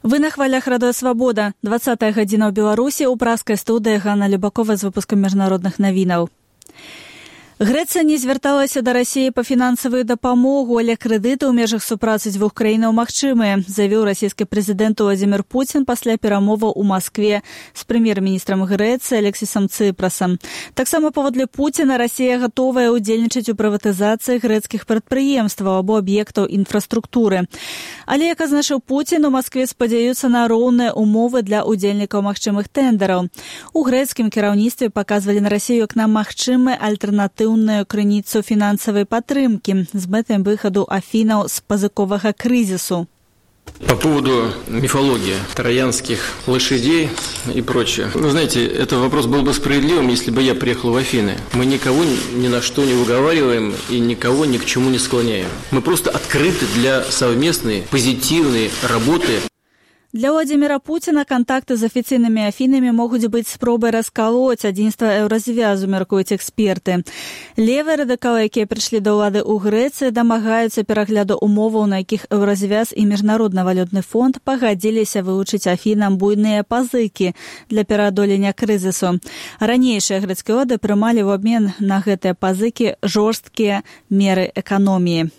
Вы на хвалях Радыё Свабода. 20-я гадзіна ў Беларусі, у праскай студыі Ганна Любакова з выпускам міжнародных навінаў. Грэцыя не звярталася да Расіі па фінансавую дапамогу, але крэдыты ў межах супрацы дзвюх краінаў магчымыя, заявіў расійскі прэзідэнт Владзімір Пуцін пасля перамоваў у Маскве з прэм'ер-міністрам Грэцыі Алексісам Цыпрасам. Таксама паводле Пуціна Расія гатовая ўдзельнічаць у прыватызацыі грэцкіх прадпрыемстваў або аб'ектаў інфраструктуры. Але, як азначыў Пуцін, у Маскве спадзяюцца на роўныя умовы для ўдзельнікаў магчымых тэндараў. У грэцкім кіраўніцтве паказвалі на Расію як на магчымы альтэрнатыўную крыніцу фінансавай падтрымкі з мэтай выхаду Афінаў з пазыковага крызісу. По поводу мифологии троянских лошадей и прочее. Вы знаете, этот вопрос был бы справедливым, если бы я приехал в Афины. Мы никого ни на что не уговариваем и никого ни к чему не склоняем. Мы просто открыты для совместной, позитивной работы. Для Владзіміра Пуціна кантакты з афіцыйнымі Афінамі могуць быць спробай раскалоць адзінства еўразвязу, мяркуюць эксперты. Левыя радыкалы, якія прыйшлі да ўлады ў Грэцыі, дамагаюцца перагляду умоваў, на якіх еўразвяз і Міжнародны валютны фонд пагадзіліся вылучыць Афінам буйныя пазыкі для пераадолення крызісу. Ранейшыя грэцкія ўлады прымалі ў абмен на гэтыя пазыкі жорсткія меры эканоміі.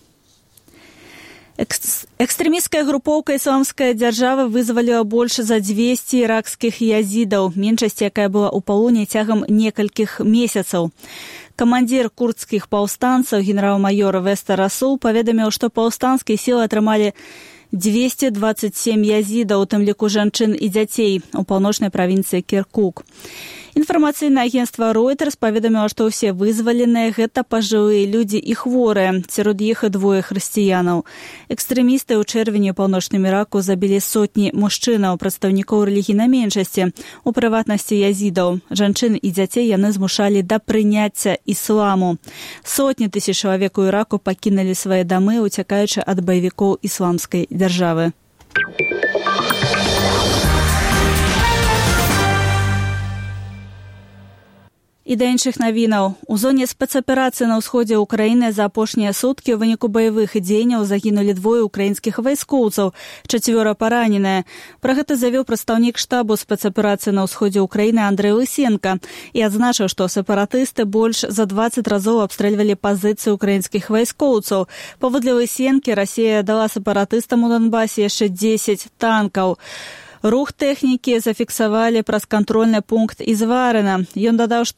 Экстрэмісцкая групоўка «Ісламская дзяржава» вызваліла больш за 200 іракскіх язідаў, меншасць, якая была ў палоне цягам некалькіх месяцаў. Камандзір курдскіх паўстанцаў генерал-майор Веста Расул паведаміў, што паўстанцкія сілы атрымалі 227 язідаў, у тым ліку жанчын і дзяцей, у паўночнай правінцыі Кіркук. Інфармацыйнае агенцтва Reuters паведаміла, што ўсе вызваленыя гэта пажылыя людзі і хворыя, сярод іх і двое хрысціянаў. Экстрэмісты ў чэрвені ў паўночным Іраку забілі сотні мужчынаў, прадстаўнікоў рэлігійнай меншасці, у прыватнасці язідаў. Жанчын і дзяцей яны змушалі да прыняцця ісламу. Сотні тысяч чалавек у Іраку пакінулі свае дамы, уцякаючы ад баевікоў ісламскай дзяржавы. І да іншых навінаў. У зоне спецаперацыі на ўсходзе ўкраіны за апошнія суткі ў выніку баявых дзеянняў загінулі двое украінскіх вайскоўцаў, 4 параненыя. Пра гэта заявіў прадстаўнік штабу спецаперацыі на ўсходзе ўкраіны Андрэй Лысенка і адзначыў, што сепаратысты больш за 20 разоў абстрэльвалі пазіцыі украінскіх вайскоўцаў. Паводле Лысенкі, Расія дала сепаратыстам у Донбасе яшчэ 10 танкаў. Рух тэхнікі зафіксавалі праз кантрольны пункт Ізварына. Ён дадаў, што